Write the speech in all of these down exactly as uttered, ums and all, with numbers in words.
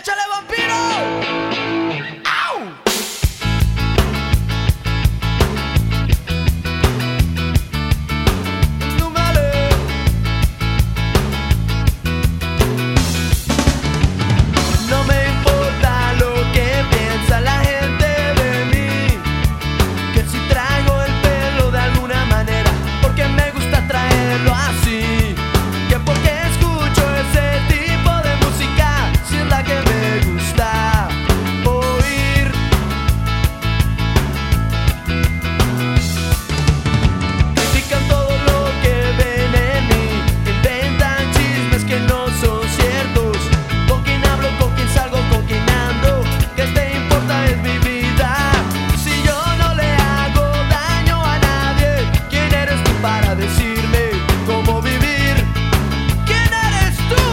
¡Échale, vampiro! ¡Au! No me importa lo que piensa la gente de mí, que si traigo el pelo de alguna manera, porque me gusta traerlo así, que porque escucho ese tipo de música, si es la que me gusta oír. Critican todo lo que ven en mí, inventan chismes que no son ciertos. Con quién hablo, con quién salgo, con quién ando, ¿qué te importa? Es mi vida. Si yo no le hago daño a nadie, ¿quién eres tú para decirme cómo vivir? ¿Quién eres tú?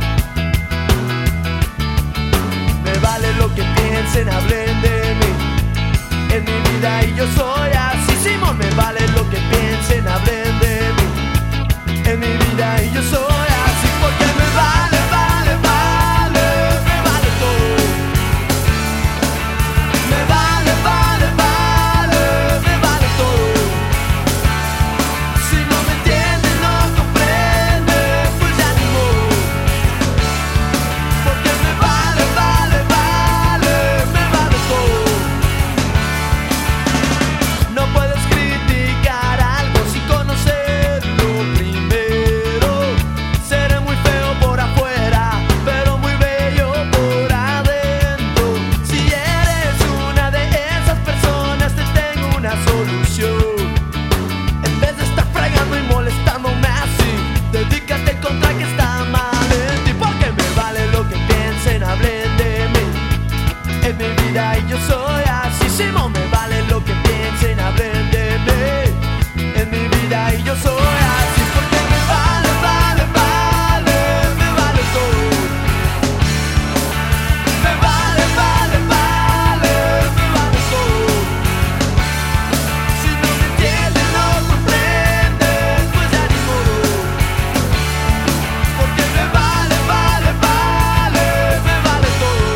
Me vale lo que piensen, hablen de mí. Es mi vida y yo soy así, Simón. Me vale lo que piensen, hablen de mí. Es mi vida y yo soy así, porque me vale, vale, vale, me vale todo. Me vale, vale, vale, me vale todo. Si no me entienden, no comprenden, pues ya ni modo. Porque me vale, vale, vale, me vale todo. No puedes criticar algo sin conocerlo primero. Seré muy feo por afuera, pero muy bello por adentro. Si eres una de esas personas, te tengo una solución. En vez de estar fregando y molestándome así, dedícate contra que está mal en ti. Porque me vale lo que piensen, hablen de mí. Es mi vida y yo soy así, Simón. Me vale lo que piensen, hablen de mí. Es mi vida y yo soy así, porque me vale, vale, vale, me vale todo. Me vale, vale, vale, me vale todo. Si no me entienden, no comprenden, pues ya ni modo. Porque me vale, vale, vale, me vale todo.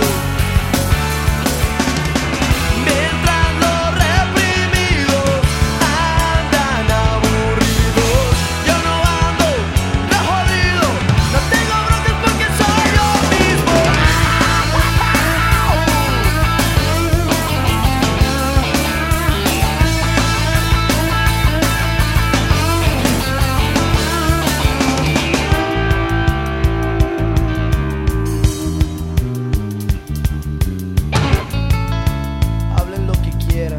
Mientras los reprimidos andan aburridos, yo no ando de jodido, no tengo broncas porque soy yo mismo. Hablen lo que quieran.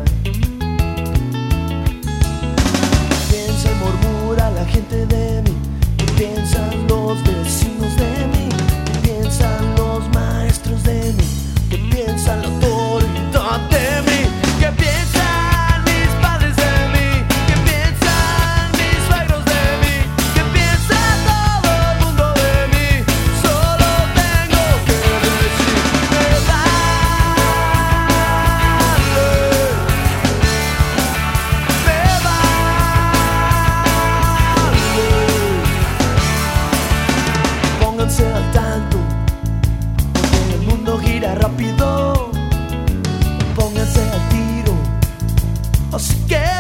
Piensa y murmura la gente de mí. ¿Qué piensan los vecinos de mí? ¿Qué piensan los maestros de mí? ¿Qué piensan la autoridad de mí? ¿Qué piensan mis padres de mí? ¿Qué piensan mis suegros de mí? ¿Qué piensa todo el mundo de mí? Solo tengo que decir, me vale, me vale. Pónganse al tanto, porque el mundo gira rápido. Pónganse al tiro, así que